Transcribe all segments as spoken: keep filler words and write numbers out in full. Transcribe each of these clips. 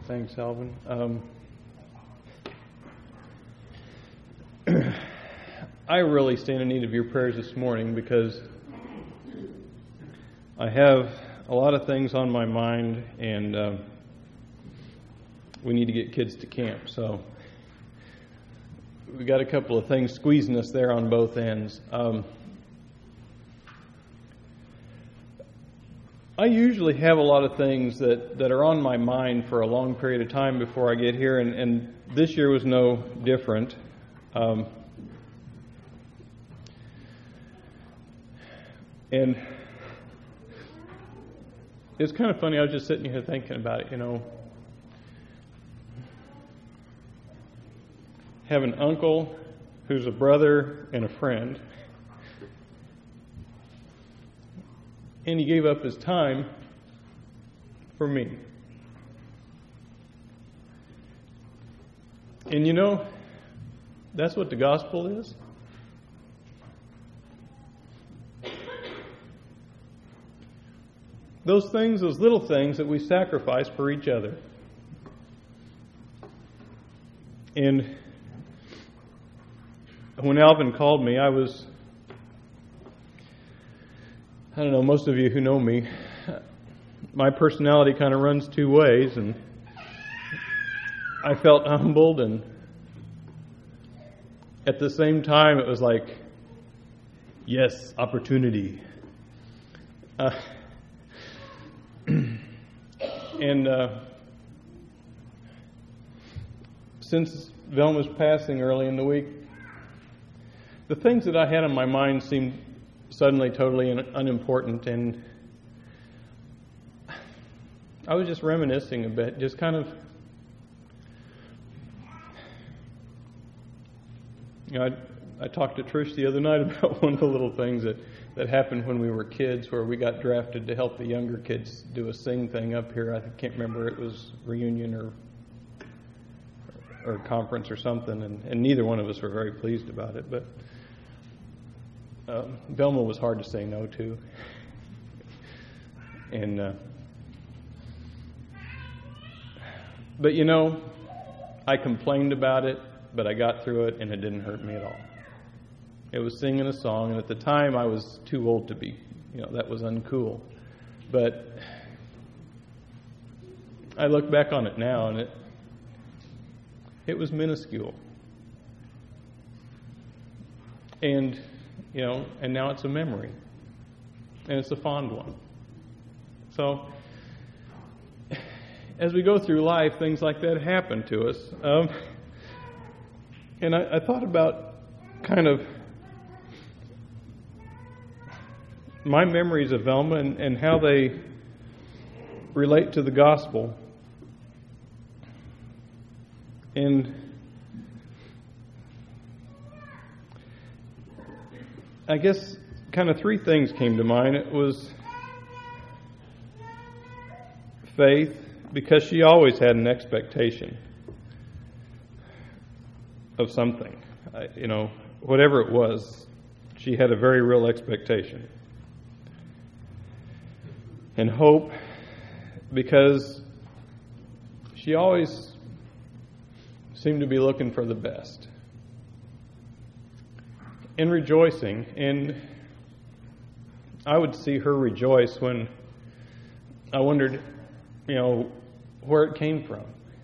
Thanks, Alvin. Um, I really stand in need of your prayers this morning because I have a lot of things on my mind, and uh, we need to get kids to camp. So we got a couple of things squeezing us there on both ends. Um, I usually have a lot of things that, that are on my mind for a long period of time before I get here, and, and this year was no different. Um, and it's kind of funny, I was just sitting here thinking about it, you know. Have an uncle who's a brother and a friend, and he gave up his time for me. And you know, that's what the gospel is. Those things, those little things that we sacrifice for each other. And when Alvin called me, I was, I don't know, most of you who know me, my personality kind of runs two ways, and I felt humbled, and at the same time it was like, yes, opportunity. Uh, and uh, since Velma's passing early in the week, the things that I had on my mind seemed suddenly totally unimportant, and I was just reminiscing a bit, just kind of, you know, I, I talked to Trish the other night about one of the little things that, that happened when we were kids, where we got drafted to help the younger kids do a sing thing up here. I can't remember, it was reunion or or conference or something, and, and neither one of us were very pleased about it, but Um, Velma was hard to say no to. And, uh, but you know, I complained about it, but I got through it, and it didn't hurt me at all. It was singing a song, and at the time I was too old to be, you know, that was uncool. But I look back on it now, and it, it was minuscule. And You know, and now it's a memory, and it's a fond one. So, as we go through life, things like that happen to us. Um, and I, I thought about kind of my memories of Velma and, and how they relate to the gospel. And I guess kind of three things came to mind. It was faith, because she always had an expectation of something. I, you know, whatever it was, she had a very real expectation. And hope, because she always seemed to be looking for the best. And rejoicing, and I would see her rejoice when I wondered, you know, where it came from.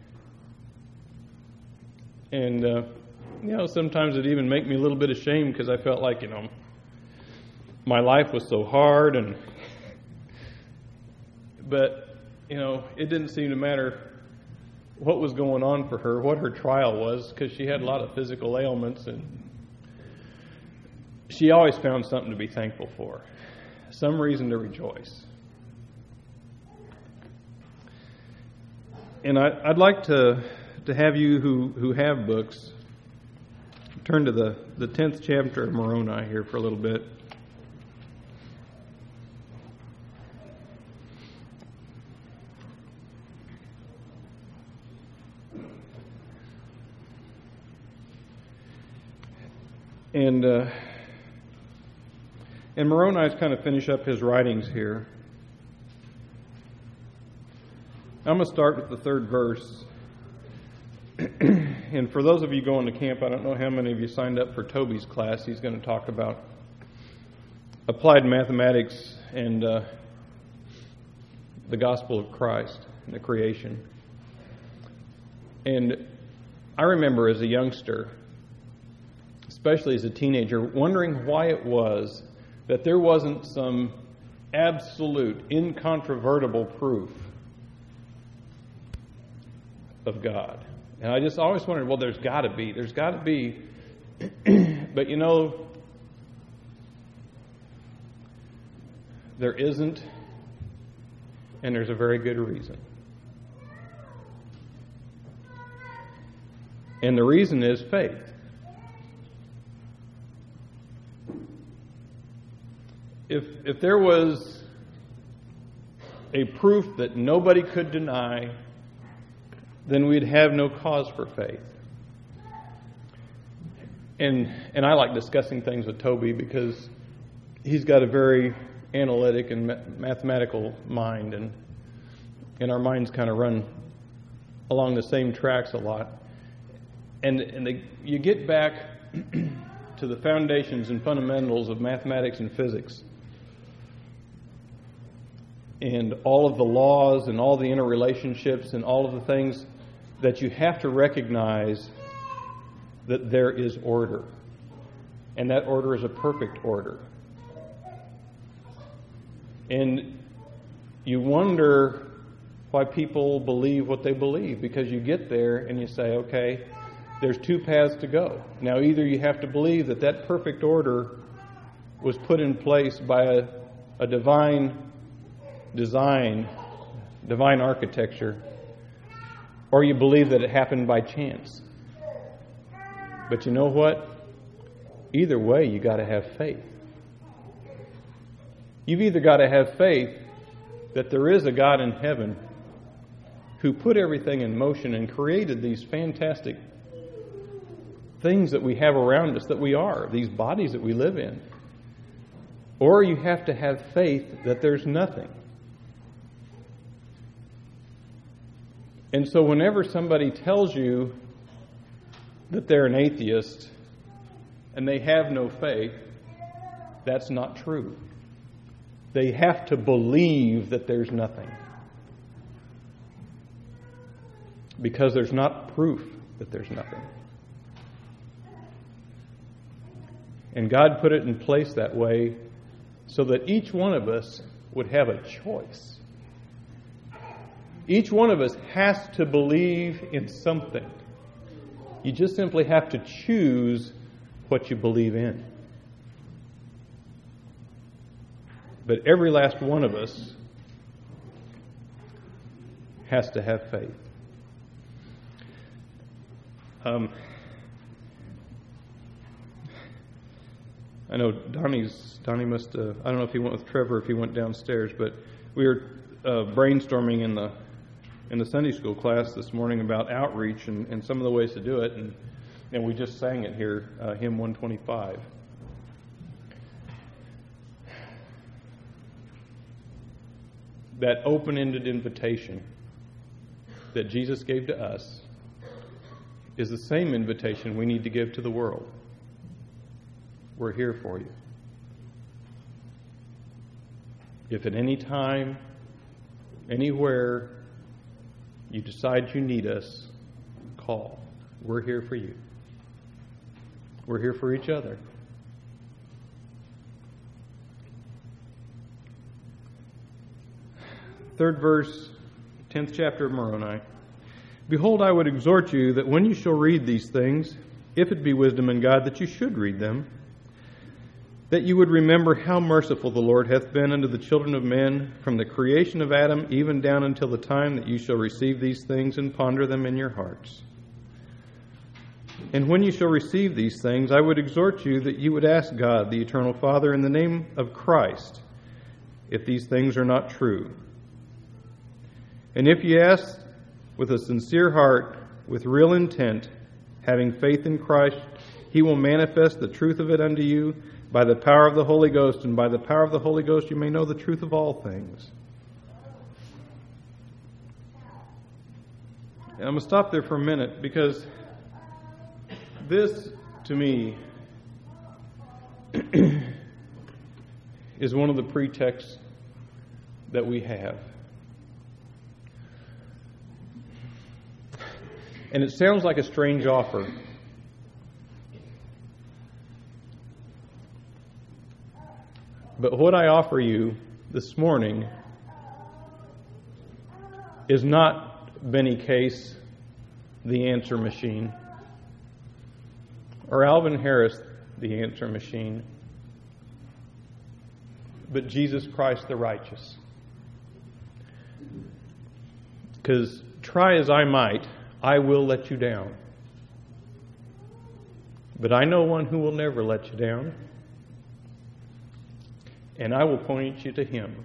And, uh, you know, sometimes it even make me a little bit ashamed, because I felt like, you know, my life was so hard, and but, you know, it didn't seem to matter what was going on for her, what her trial was, because she had a lot of physical ailments, and she always found something to be thankful for, some reason to rejoice. And I, I'd like to to have you who, who have books turn to the, the tenth chapter of Moroni here for a little bit. And uh, and Moroni's kind of finish up his writings here. I'm going to start with the third verse. And for those of you going to camp, I don't know how many of you signed up for Toby's class. He's going to talk about applied mathematics and uh, the gospel of Christ and the creation. And I remember as a youngster, especially as a teenager, wondering why it was that there wasn't some absolute, incontrovertible proof of God. And I just always wondered, well, there's got to be. There's got to be. But you know, there isn't, and there's a very good reason. And the reason is faith. If if there was a proof that nobody could deny, then we'd have no cause for faith. And and I like discussing things with Toby because he's got a very analytic and mathematical mind, and and our minds kind of run along the same tracks a lot. And and the, you get back to the foundations and fundamentals of mathematics and physics, and all of the laws and all the interrelationships and all of the things that you have to recognize that there is order. And that order is a perfect order. And you wonder why people believe what they believe, because you get there and you say, okay, there's two paths to go. Now, either you have to believe that that perfect order was put in place by a, a divine design, divine architecture, or you believe that it happened by chance. But you know what? Either way, you got to have faith. You've either got to have faith that there is a God in heaven who put everything in motion and created these fantastic things that we have around us, that we are, these bodies that we live in. Or you have to have faith that there's nothing. And so whenever somebody tells you that they're an atheist and they have no faith, that's not true. They have to believe that there's nothing, because there's not proof that there's nothing. And God put it in place that way so that each one of us would have a choice. Each one of us has to believe in something. You just simply have to choose what you believe in. But every last one of us has to have faith. Um, I know Donnie's, Donnie must, uh, I don't know if he went with Trevor, if he went downstairs, but we were uh, brainstorming in the in the Sunday school class this morning about outreach and, and some of the ways to do it, and, and we just sang it here, uh, hymn one twenty-five. That open-ended invitation that Jesus gave to us is the same invitation we need to give to the world. We're here for you. If at any time, anywhere, you decide you need us, call. We're here for you. We're here for each other. Third verse, tenth chapter of Moroni. Behold, I would exhort you that when you shall read these things, if it be wisdom in God that you should read them, that you would remember how merciful the Lord hath been unto the children of men from the creation of Adam even down until the time that you shall receive these things and ponder them in your hearts. And when you shall receive these things, I would exhort you that you would ask God, the eternal Father, in the name of Christ, if these things are not true. And if ye ask with a sincere heart, with real intent, having faith in Christ, He will manifest the truth of it unto you by the power of the Holy Ghost, and by the power of the Holy Ghost you may know the truth of all things. And I'm going to stop there for a minute because this, to me, is one of the pretexts that we have. And it sounds like a strange offer. But what I offer you this morning is not Benny Case, the answer machine, or Alvin Harris, the answer machine, but Jesus Christ the righteous. Because try as I might, I will let you down. But I know one who will never let you down. And I will point you to Him.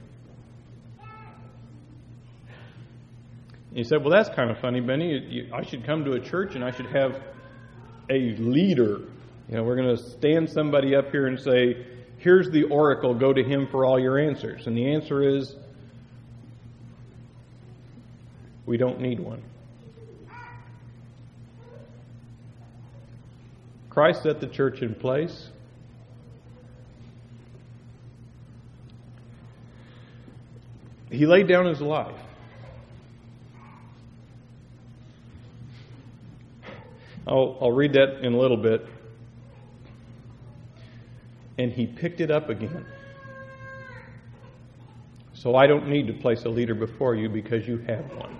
You said, well, that's kind of funny, Benny. I should come to a church and I should have a leader. You know, we're going to stand somebody up here and say, here's the oracle, go to him for all your answers. And the answer is, we don't need one. Christ set the church in place. He laid down His life. I'll, I'll read that in a little bit. And He picked it up again. So I don't need to place a leader before you because you have one.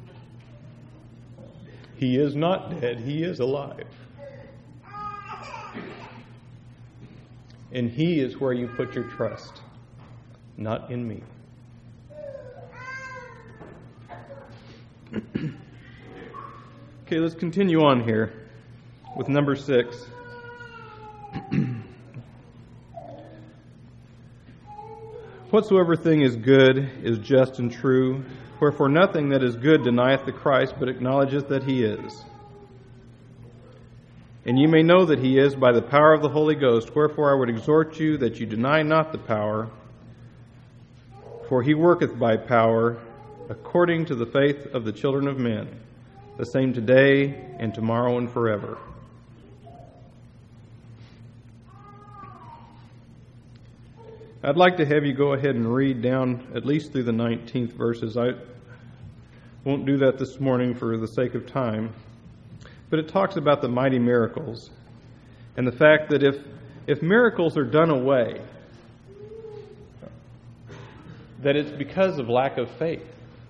He is not dead. He is alive. And He is where you put your trust, not in me. Okay, let's continue on here with number six. Whatsoever thing is good is just and true, wherefore nothing that is good denieth the Christ, but acknowledgeth that He is. And you may know that He is by the power of the Holy Ghost, wherefore I would exhort you that you deny not the power, for He worketh by power, according to the faith of the children of men, the same today and tomorrow and forever. I'd like to have you go ahead and read down at least through the nineteenth verses. I won't do that this morning for the sake of time. But it talks about the mighty miracles and the fact that if, if miracles are done away, that it's because of lack of faith.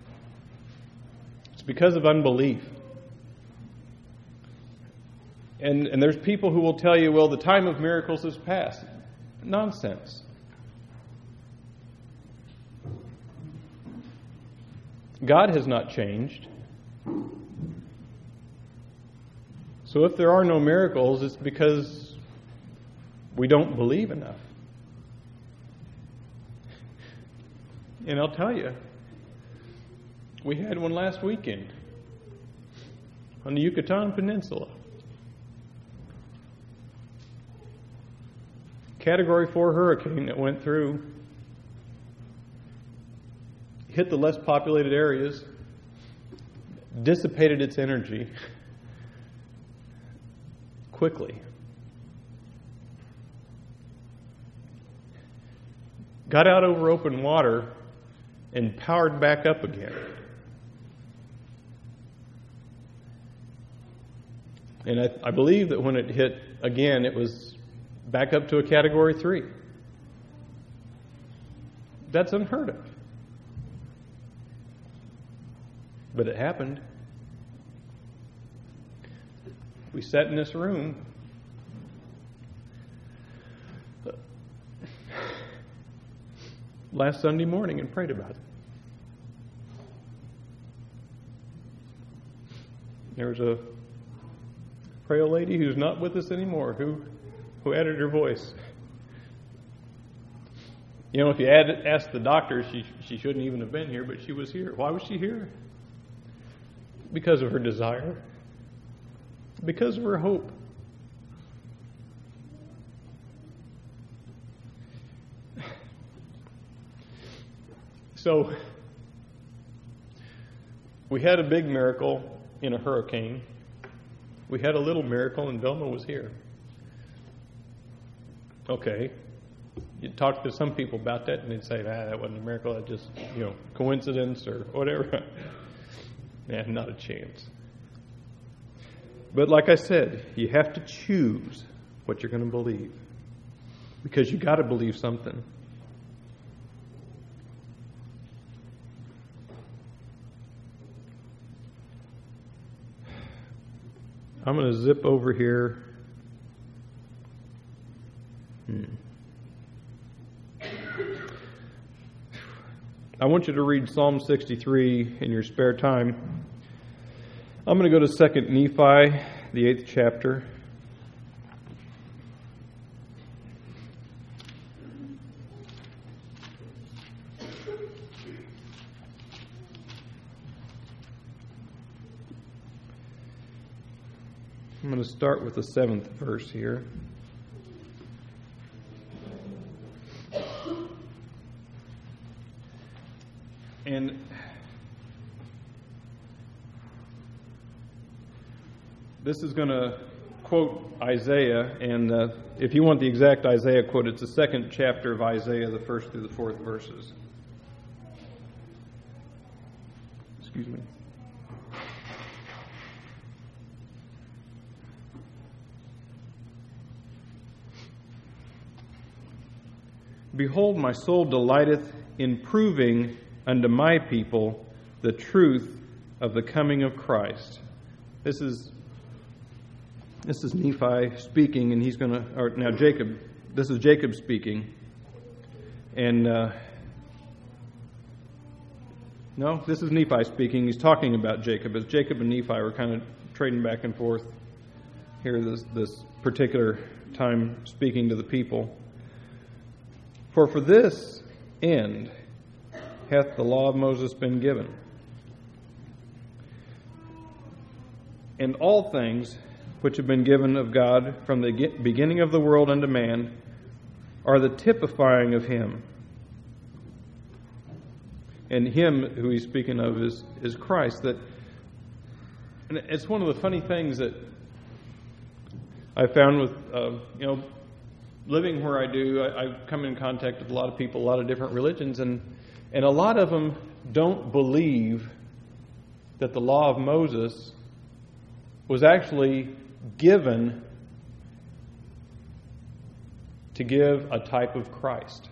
It's because of unbelief. And, and there's people who will tell you, well, the time of miracles is past. Nonsense. God has not changed. So if there are no miracles, it's because we don't believe enough. And I'll tell you, we had one last weekend on the Yucatan Peninsula. Category four hurricane that went through, hit the less populated areas, dissipated its energy quickly. Got out over open water and powered back up again. And I, I believe that when it hit again, it was back up to a category three. That's unheard of. But it happened. We sat in this room last Sunday morning and prayed about it. There was a frail lady who's not with us anymore who, who added her voice. You know, if you add, asked the doctor, she, she shouldn't even have been here, but she was here. Why was she here? Because of her desire. Because of her hope. So, we had a big miracle in a hurricane. We had a little miracle and Velma was here. Okay. You talk to some people about that and they'd say, ah, that wasn't a miracle, that just, you know, coincidence or whatever. Yeah, not a chance. But like I said, you have to choose what you're going to believe. Because you got to believe something. I'm going to zip over here. Hmm. I want you to read Psalm sixty-three in your spare time. I'm going to go to Second Nephi, the eighth chapter. I'm going to start with the seventh verse here. And this is going to quote Isaiah, and uh, if you want the exact Isaiah quote, it's the second chapter of Isaiah, the first through the fourth verses. Excuse me. Behold, my soul delighteth in proving unto my people the truth of the coming of Christ. This is this is Nephi speaking, and he's going to, or now Jacob. This is Jacob speaking, and uh, no, this is Nephi speaking. He's talking about Jacob, as Jacob and Nephi were kind of trading back and forth here this this particular time, speaking to the people. For for this end hath the law of Moses been given, and all things which have been given of God from the beginning of the world unto man are the typifying of him. And him who he's speaking of is, is Christ. That, and it's one of the funny things that I found with, uh, you know, living where I do. I, I come in contact with a lot of people, a lot of different religions, and And a lot of them don't believe that the law of Moses was actually given to give a type of Christ.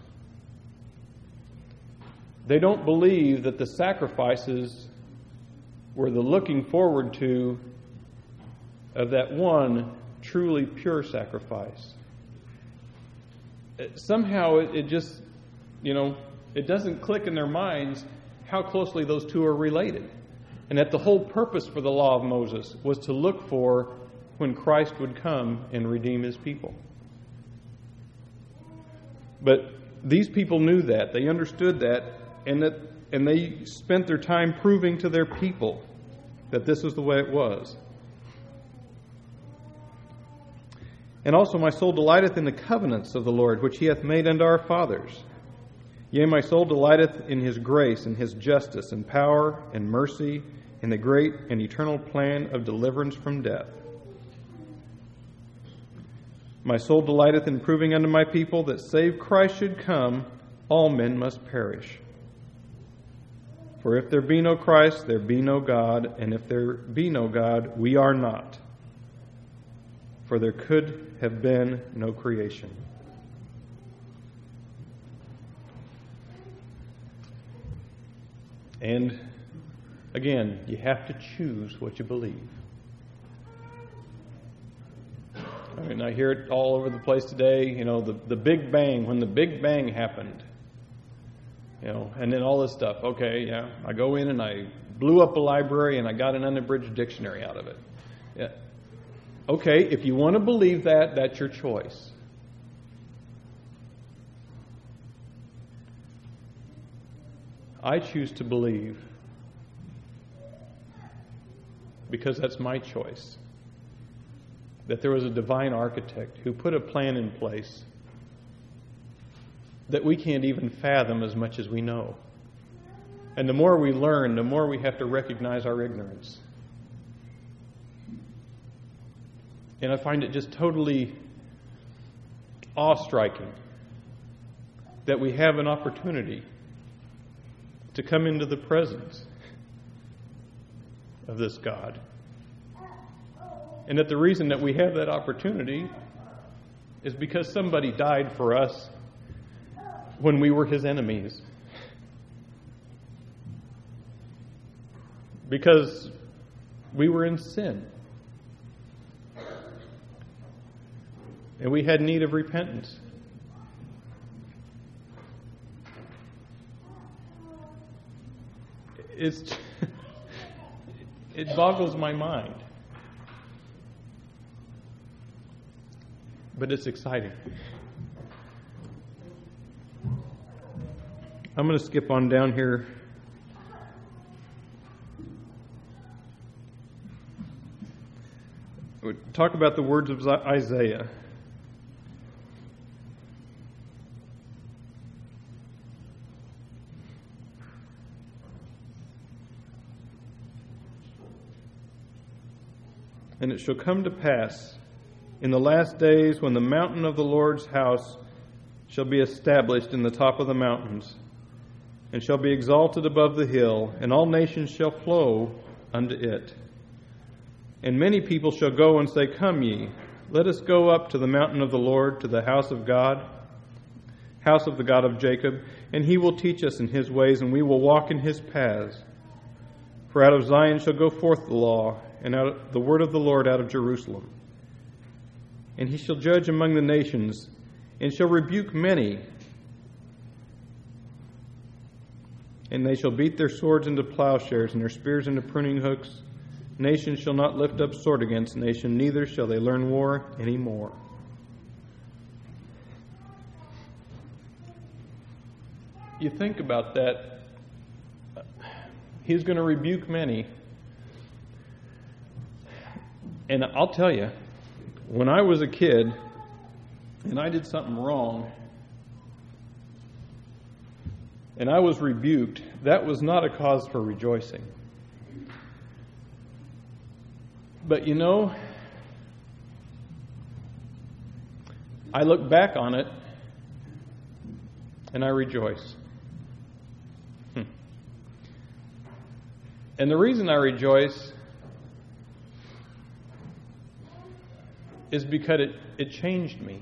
They don't believe that the sacrifices were the looking forward to of that one truly pure sacrifice. Somehow it, it just, you know, it doesn't click in their minds how closely those two are related. And that the whole purpose for the law of Moses was to look for when Christ would come and redeem his people. But these people knew that. They understood that. And that, and they spent their time proving to their people that this was the way it was. And also my soul delighteth in the covenants of the Lord, which he hath made unto our fathers. Yea, my soul delighteth in his grace and his justice and power and mercy in the great and eternal plan of deliverance from death. My soul delighteth in proving unto my people that save Christ should come, all men must perish. For if there be no Christ, there be no God, and if there be no God, we are not. For there could have been no creation. And again, you have to choose what you believe. I mean, I hear it all over the place today, you know, the, the Big Bang, when the Big Bang happened, you know, and then all this stuff. Okay, yeah, I go in and I blew up a library and I got an unabridged dictionary out of it. Yeah. Okay, if you want to believe that, that's your choice. I choose to believe because that's my choice. That there was a divine architect who put a plan in place that we can't even fathom as much as we know. And the more we learn, the more we have to recognize our ignorance. And I find it just totally awe-striking that we have an opportunity to come into the presence of this God. And that the reason that we have that opportunity is because somebody died for us when we were his enemies. Because we were in sin. And we had need of repentance. It's it boggles my mind. But it's exciting. I'm going to skip on down here. We'll talk about the words of Isaiah. And it shall come to pass in the last days, when the mountain of the Lord's house shall be established in the top of the mountains, and shall be exalted above the hill, and all nations shall flow unto it. And many people shall go and say, Come ye, let us go up to the mountain of the Lord, to the house of God, house of the God of Jacob, and he will teach us in his ways, and we will walk in his paths. For out of Zion shall go forth the law, and out the word of the Lord out of Jerusalem. And he shall judge among the nations, and shall rebuke many. And they shall beat their swords into plowshares, and their spears into pruning hooks. Nation shall not lift up sword against nation, neither shall they learn war any more. You think about that. He's going to rebuke many. And I'll tell you, when I was a kid and I did something wrong and I was rebuked, that was not a cause for rejoicing. But you know, I look back on it and I rejoice. Hmm. And the reason I rejoice is because it, it changed me.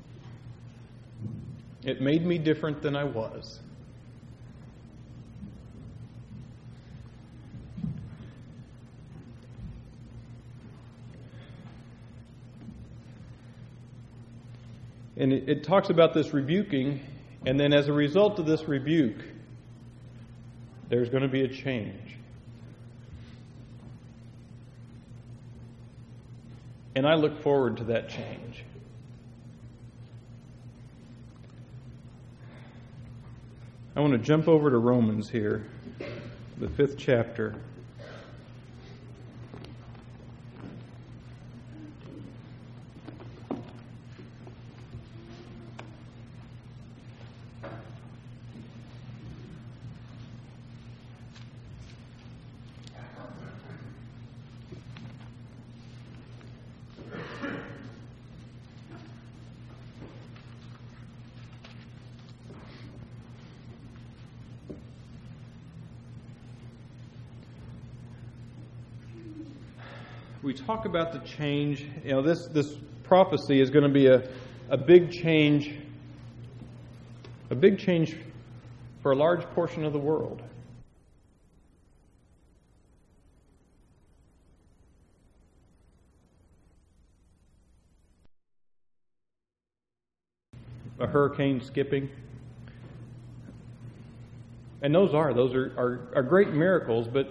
It made me different than I was. And it, it talks about this rebuking, and then as a result of this rebuke, there's going to be a change. And I look forward to that change. I want to jump over to Romans here, the fifth chapter. We talk about the change. You know, this, this prophecy is going to be a, a big change, a big change for a large portion of the world. A hurricane skipping. And those are, those are, are, are great miracles, but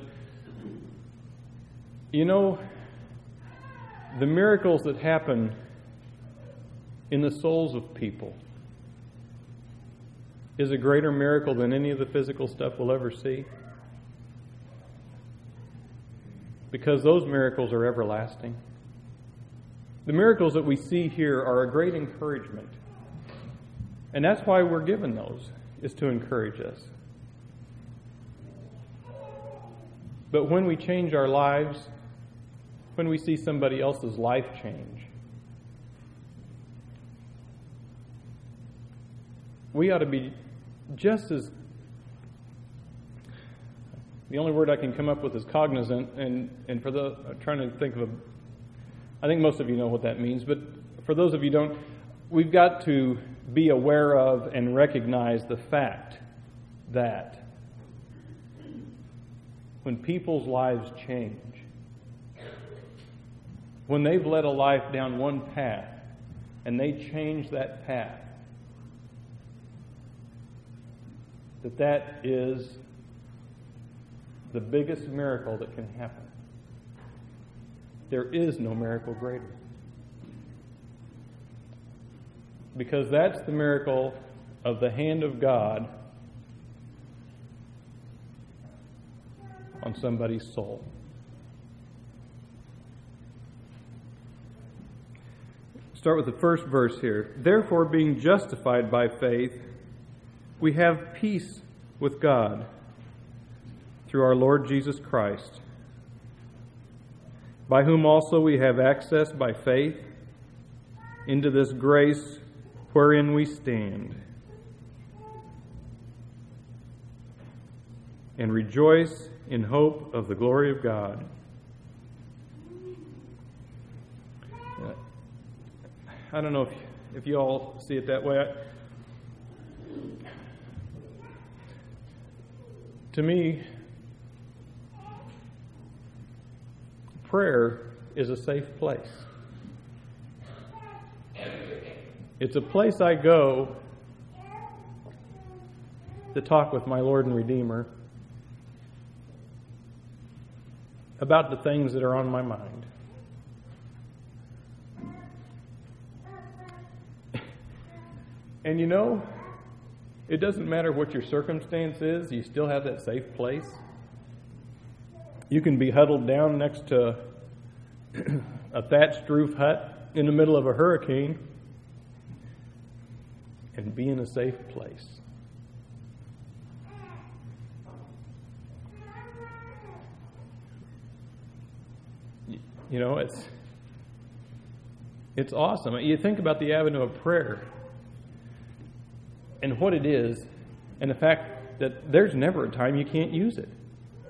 you know, the miracles that happen in the souls of people is a greater miracle than any of the physical stuff we'll ever see. Because those miracles are everlasting. The miracles that we see here are a great encouragement. And that's why we're given those, is to encourage us. But when we change our lives, when we see somebody else's life change, we ought to be just as, the only word I can come up with is cognizant, and, and for the, I'm trying to think of a, I think most of you know what that means, but for those of you who don't, we've got to be aware of and recognize the fact that when people's lives change, when they've led a life down one path and they change that path, that that is the biggest miracle that can happen. There is no miracle greater. Because that's the miracle of the hand of God on somebody's soul. Start with the first verse here. Therefore, being justified by faith, we have peace with God through our Lord Jesus Christ, by whom also we have access by faith into this grace wherein we stand, and rejoice in hope of the glory of God. I don't know if, if you all see it that way. I, to me, prayer is a safe place. It's a place I go to talk with my Lord and Redeemer about the things that are on my mind. And you know, it doesn't matter what your circumstance is, you still have that safe place. You can be huddled down next to a thatched roof hut in the middle of a hurricane and be in a safe place. You know, it's it's awesome. You think about the avenue of prayer and what it is, and the fact that there's never a time you can't use it.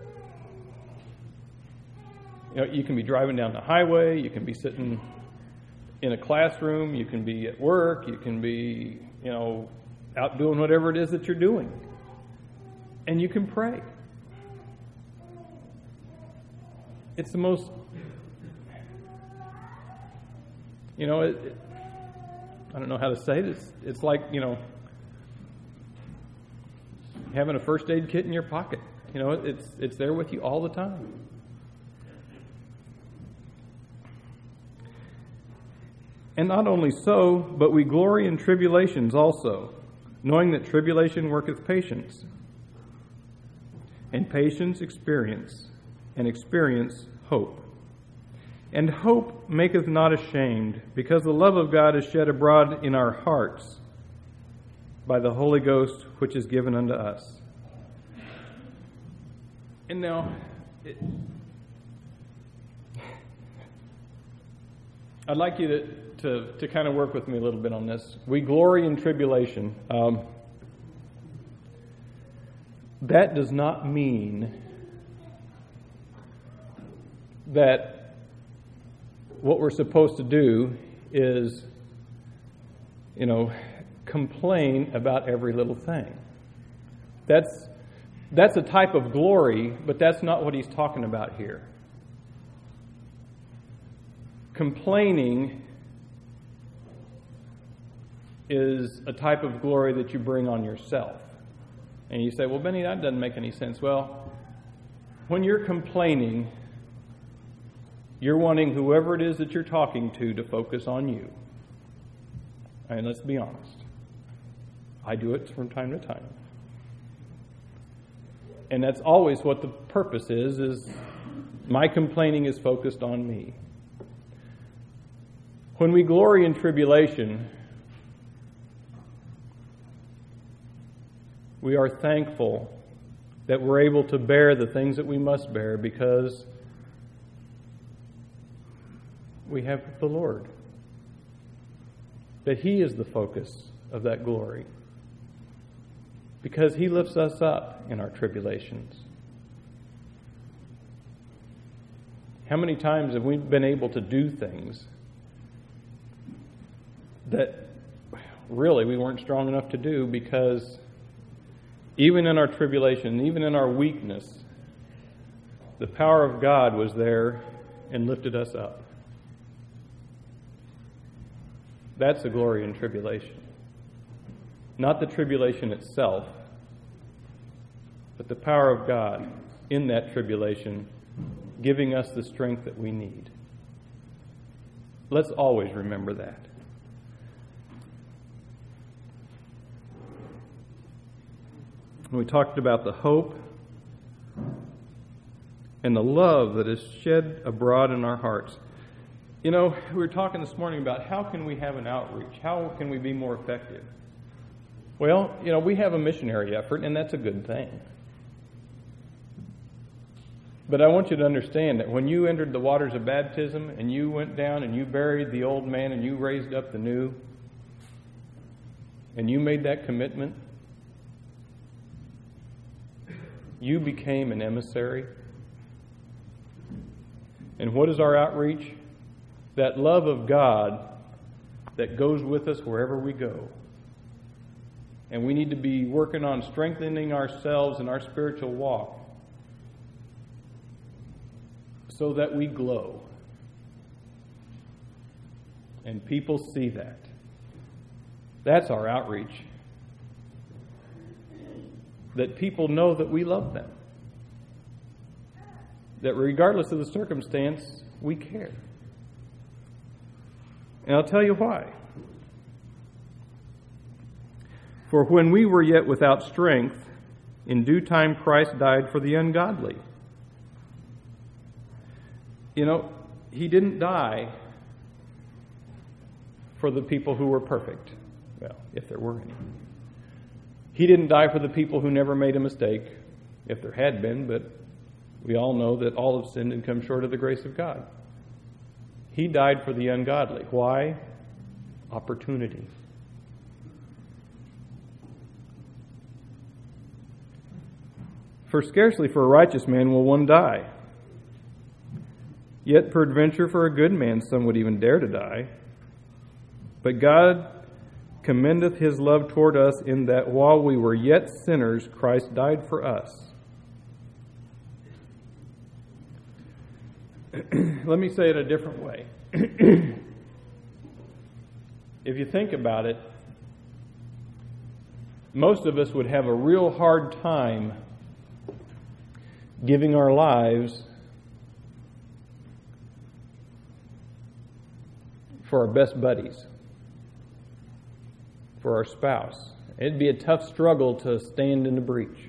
You know, you can be driving down the highway, you can be sitting in a classroom, you can be at work, you can be, you know, out doing whatever it is that you're doing. And you can pray. It's the most, you know, it, it, I don't know how to say this. It's like, you know, having a first aid kit in your pocket. You know, it's it's there with you all the time. And not only so, but we glory in tribulations also, knowing that tribulation worketh patience, and patience experience, and experience hope. And hope maketh not ashamed, because the love of God is shed abroad in our hearts by the Holy Ghost which is given unto us. And now, it, I'd like you to, to, to kind of work with me a little bit on this. We glory in tribulation. Um, that does not mean that what we're supposed to do is, you know, complain about every little thing. That's that's a type of glory, but that's not what he's talking about here. Complaining is a type of glory that you bring on yourself. And you say, well, Benny, that doesn't make any sense. Well, when you're complaining, you're wanting whoever it is that you're talking to to focus on you. And let's be honest. I do it from time to time. And that's always what the purpose is, is my complaining is focused on me. When we glory in tribulation, we are thankful that we're able to bear the things that we must bear because we have the Lord. That He is the focus of that glory. because He lifts us up in our tribulations. How many times have we been able to do things that really we weren't strong enough to do, because even in our tribulation, even in our weakness, the power of God was there and lifted us up. That's the glory in tribulation. Not the tribulation itself, but the power of God in that tribulation, giving us the strength that we need. Let's always remember that. We talked about the hope and the love that is shed abroad in our hearts. You know, we were talking this morning about how can we have an outreach? How can we be more effective? Well, you know, we have a missionary effort, and that's a good thing. But I want you to understand that when you entered the waters of baptism and you went down and you buried the old man and you raised up the new, and you made that commitment, you became an emissary. And what is our outreach? That love of God that goes with us wherever we go. And we need to be working on strengthening ourselves in our spiritual walk so that we glow. And people see that. That's our outreach. That people know that we love them. That regardless of the circumstance, we care. And I'll tell you why. For when we were yet without strength, in due time Christ died for the ungodly. You know, He didn't die for the people who were perfect. Well, if there were any. He didn't die for the people who never made a mistake, if there had been, but we all know that all have sinned and come short of the grace of God. He died for the ungodly. Why? Opportunity. For scarcely for a righteous man will one die. Yet peradventure for a good man some would even dare to die. But God commendeth His love toward us in that while we were yet sinners, Christ died for us. Let me say it a different way. If you think about it, most of us would have a real hard time giving our lives for our best buddies, for our spouse. It'd be a tough struggle to stand in the breach.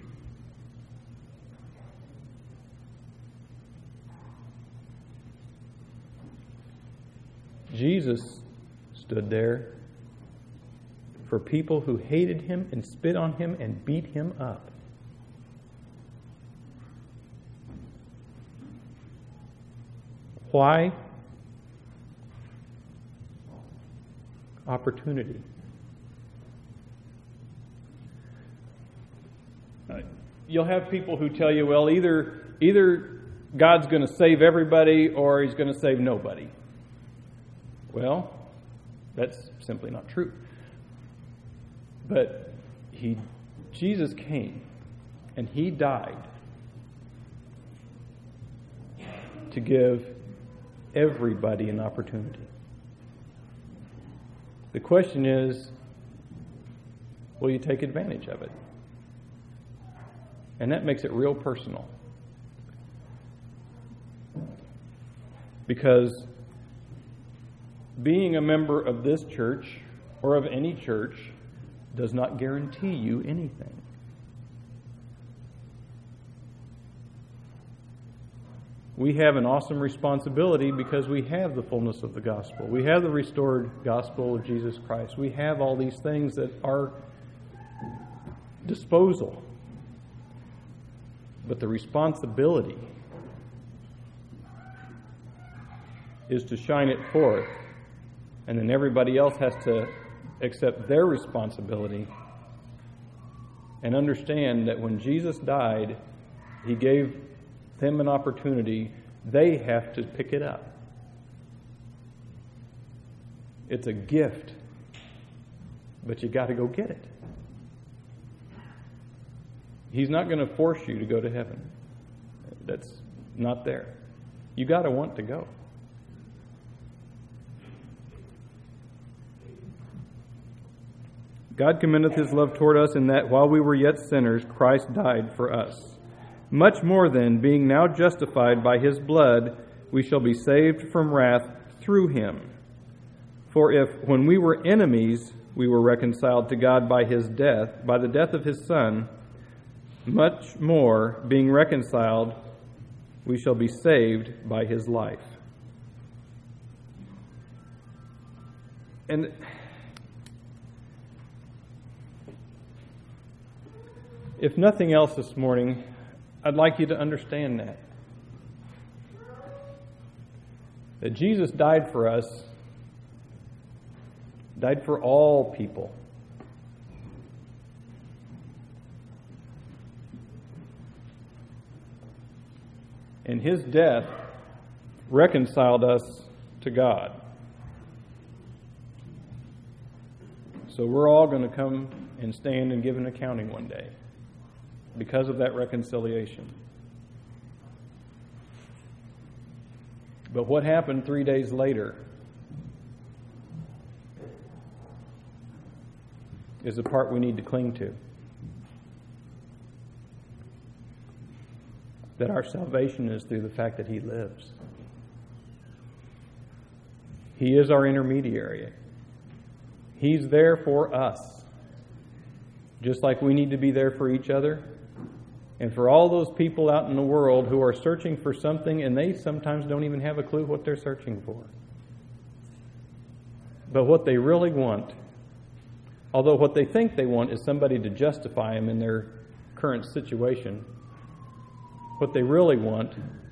Jesus stood there for people who hated Him and spit on Him and beat Him up. Why? Opportunity. Uh, you'll have people who tell you, well, either either God's going to save everybody or He's going to save nobody. Well, that's simply not true. But he, Jesus came and He died to give everybody an opportunity. The question is, will you take advantage of it? And that makes it real personal. Because being a member of this church or of any church does not guarantee you anything. We have an awesome responsibility because we have the fullness of the gospel. We have the restored gospel of Jesus Christ. We have all these things at our disposal. But the responsibility is to shine it forth. And then everybody else has to accept their responsibility and understand that when Jesus died, He gave them an opportunity. They have to pick it up. It's a gift, but you got to go get it. He's not going to force you to go to heaven. That's not there. You got to want to go. God commendeth His love toward us in that while we were yet sinners, Christ died for us. Much more then, being now justified by His blood, we shall be saved from wrath through Him. For if, when we were enemies, we were reconciled to God by His death, by the death of His Son, much more, being reconciled, we shall be saved by His life. And if nothing else this morning, I'd like you to understand that. That Jesus died for us, died for all people. And His death reconciled us to God. So we're all going to come and stand and give an accounting one day because of that reconciliation. But what happened three days later is the part we need to cling to. That our salvation is through the fact that He lives. He is our intermediary. He's there for us. Just like we need to be there for each other. And for all those people out in the world who are searching for something and they sometimes don't even have a clue what they're searching for. But what they really want, although what they think they want is somebody to justify them in their current situation, what they really want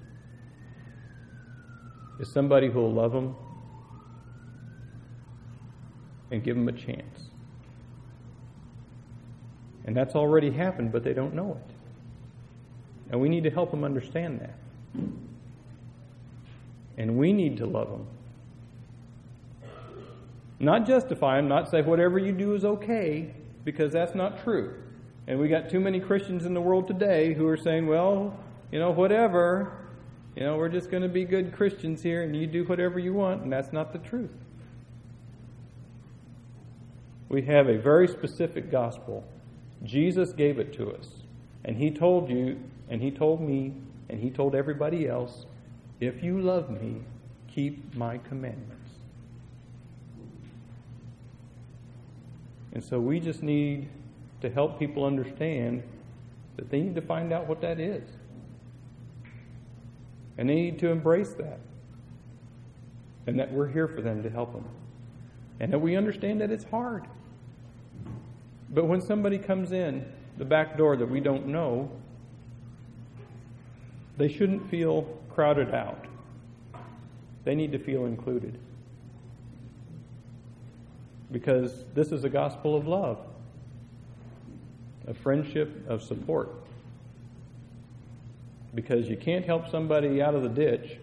is somebody who will love them and give them a chance. And that's already happened, but they don't know it. And we need to help them understand that. And we need to love them. Not justify them, not say whatever you do is okay, because that's not true. And we got too many Christians in the world today who are saying, well, you know, whatever, you know, we're just going to be good Christians here and you do whatever you want, and that's not the truth. We have a very specific gospel. Jesus gave it to us. And He told you, and He told me, and He told everybody else, if you love me, keep my commandments. And so we just need to help people understand that they need to find out what that is. And they need to embrace that. And that we're here for them to help them. And that we understand that it's hard. But when somebody comes in the back door that we don't know, they shouldn't feel crowded out. They need to feel included. Because this is a gospel of love, of friendship, of support. Because you can't help somebody out of the ditch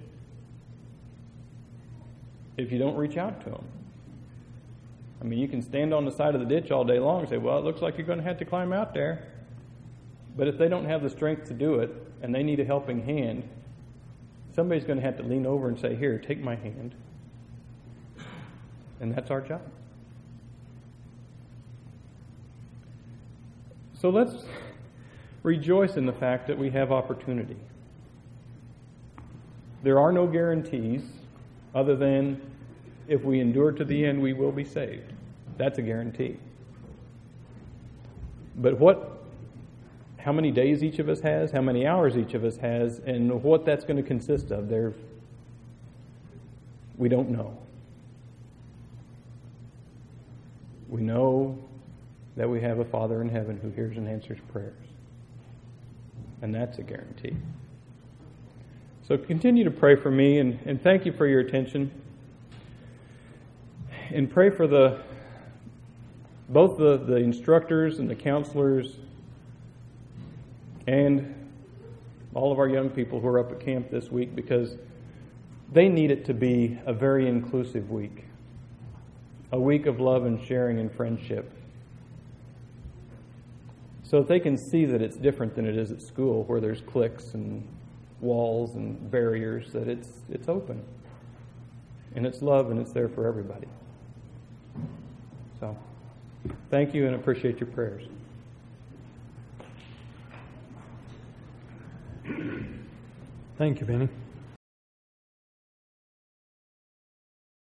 if you don't reach out to them. I mean, you can stand on the side of the ditch all day long and say, well, it looks like you're going to have to climb out there. But if they don't have the strength to do it and they need a helping hand, somebody's going to have to lean over and say, here, take my hand. And that's our job. So let's rejoice in the fact that we have opportunity. There are no guarantees other than if we endure to the end, we will be saved. That's a guarantee. But what, how many days each of us has, how many hours each of us has, and what that's going to consist of, there, we don't know. We know that we have a Father in heaven who hears and answers prayers. And that's a guarantee. So continue to pray for me, and, and thank you for your attention. And pray for the both the, the instructors and the counselors and all of our young people who are up at camp this week, because they need it to be a very inclusive week, a week of love and sharing and friendship, so that they can see that it's different than it is at school, where there's cliques and walls and barriers, that it's it's open, and it's love, and it's there for everybody. So, thank you, and appreciate your prayers. Thank you, Benny.